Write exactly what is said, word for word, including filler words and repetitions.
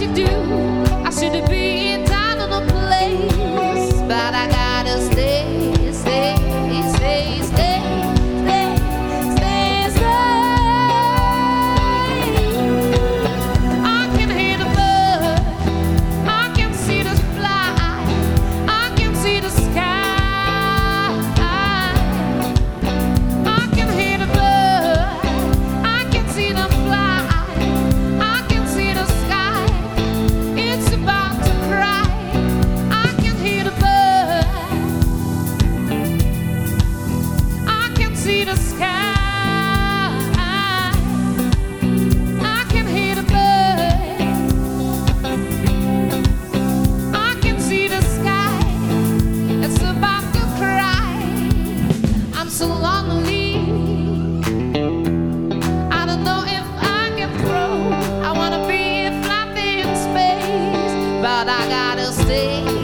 you do. I should be down in a place, but I gotta stay, stay, stay, stay, stay, stay, stay. I can hear the bird, I can see the fly, I can see the sky. I can hear the bird, I can see the fly, I can see the sky. It's about to cry. I can hear the bird, I can see the sky. I can hear the bird, I can see the sky. It's about to cry. I'm so lonely. I don't know if I can throw. I wanna be flying in space, but I gotta stay.